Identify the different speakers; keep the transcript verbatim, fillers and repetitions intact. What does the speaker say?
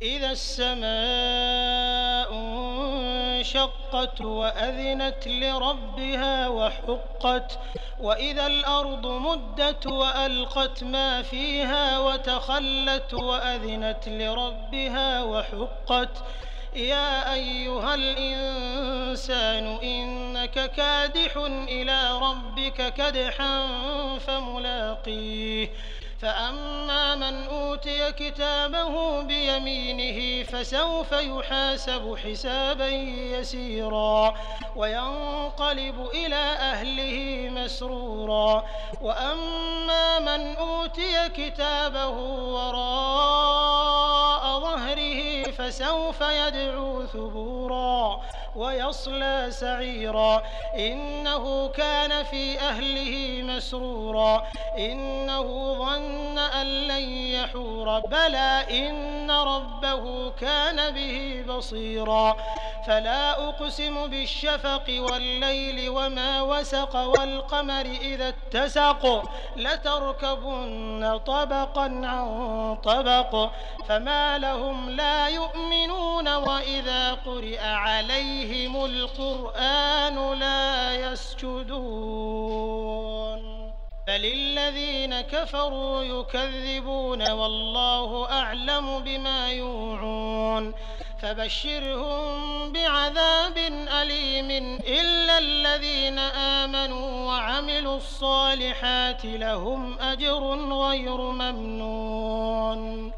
Speaker 1: إِذَا السَّمَاءُ انشَقَّتْ وَأَذِنَتْ لِرَبِّهَا وَحُقَّتْ وَإِذَا الْأَرْضُ مُدَّتْ وَأَلْقَتْ مَا فِيهَا وَتَخَلَّتْ وَأَذِنَتْ لِرَبِّهَا وَحُقَّتْ يَا أَيُّهَا الْإِنسَانُ إِنَّكَ كَادِحٌ إِلَىٰ رَبِّكَ كَدْحًا فَمُلَاقِيهِ فَأَمَّا مَنْ أُوتِيَ كِتَابَهُ بِيَمِينِهِ فَسَوْفَ يُحَاسَبُ حِسَابًا يَسِيرًا وَيَنقَلِبُ إِلَىٰ أَهْلِهِ مَسْرُورًا وَأَمَّا مَنْ أُوتِيَ كِتَابَهُ وَرَاءَ ظَهْرِهِ فَسَوْفَ يَدْعُو ثُبُورًا وَيَصْلَىٰ سَعِيرًا إِنَّهُ كَانَ فِي أَهْلِهِ مَسْرُورًا إِنَّهُ ظَنَّ أَن لَّن يَحُورَ بَلَىٰ إِنَّ رَبَّهُ كَانَ بِهِ بَصِيرًا فَلَا أُقْسِمُ بِالشَّفَقِ وَاللَّيْلِ وَمَا وَسَقَ وَالْقَمَرِ إِذَا اتَّسَقَ لَتَرْكَبُنَّ طَبَقًا عَن طَبَقٍ فَمَا لَهُمْ لَا يُؤْمِنُونَ وَإِذَا قُرِئَ عَلَيْهِمُ الْقُرْآنُ لَا يَسْجُدُونَ بَلِ الَّذِينَ كَفَرُوا يُكَذِّبُونَ وَاللَّهُ أَعْلَمُ بِمَا يُوعُونَ فَبَشِّرْهُم بِعَذَابٍ أَلِيمٍ إِلَّا الَّذِينَ آمَنُوا وَعَمِلُوا الصَّالِحَاتِ لَهُمْ أَجْرٌ غَيْرُ مَمْنُونٍ